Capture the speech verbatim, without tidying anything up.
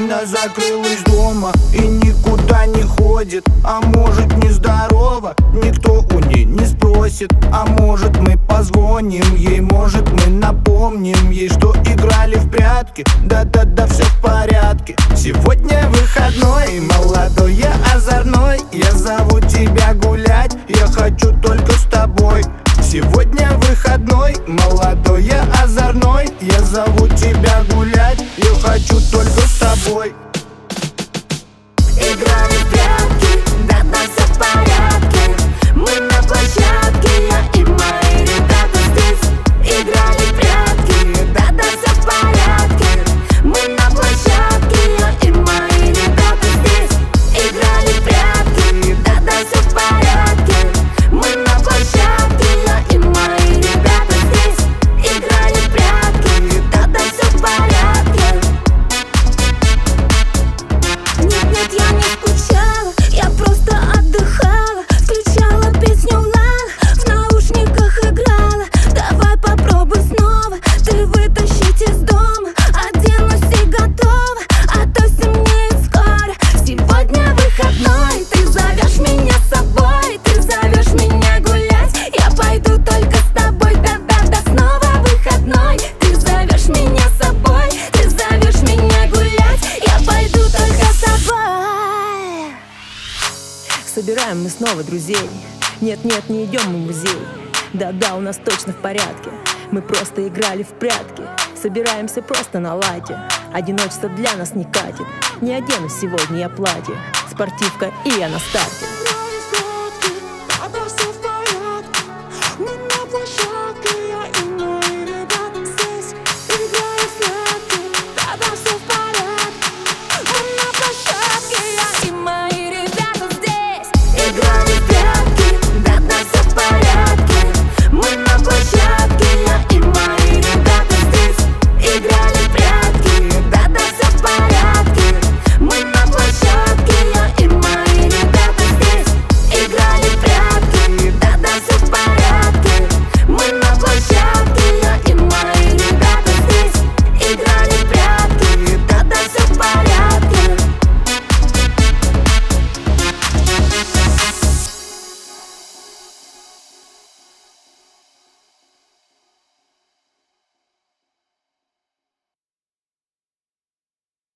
Она закрылась дома и никуда не ходит. А может, нездорова, никто у ней не спросит. А может, мы позвоним ей, может, мы напомним ей, что играли в прятки. Да-да-да, все в порядке. Сегодня выходной, молодой, я озорной. Я зову тебя гулять, я хочу только с тобой. Сегодня выходной, молодой, я озорной. Я зову тебя гулять, я хочу только с тобой. Играли в прятки, да-да, все в порядке. Мы на площадке, я и мои ребята здесь. Играли в прятки, да-да, все в порядке. Мы на площадке, я и мои ребята здесь. Играли в прятки, да-да, все в порядке. Мы на площадке, я и мои ребята здесь. Играли в прятки, да-да, все в порядке. Нет-нет, я не скучала, я просто отдыхала. Включала песню Лала, в наушниках играла. Давай попробуй снова, ты вытащить из дома. Оденусь и готова, а то стемнеет скоро. Сегодня выходной, ты зовешь меня с собой. Ты зовешь меня гулять, я пойду только с тобой. Да-да-да, снова выходной, ты зовешь меня с собой. Ты зовешь меня гулять, я пойду только с тобой. Собираем мы снова друзей. Нет-нет, не идем мы в музей. Да-да, у нас точно в порядке. Мы просто играли в прятки. Собираемся просто на лайте. Одиночество для нас не катит. Не одену сегодня я платье. Спортивка и я на старте.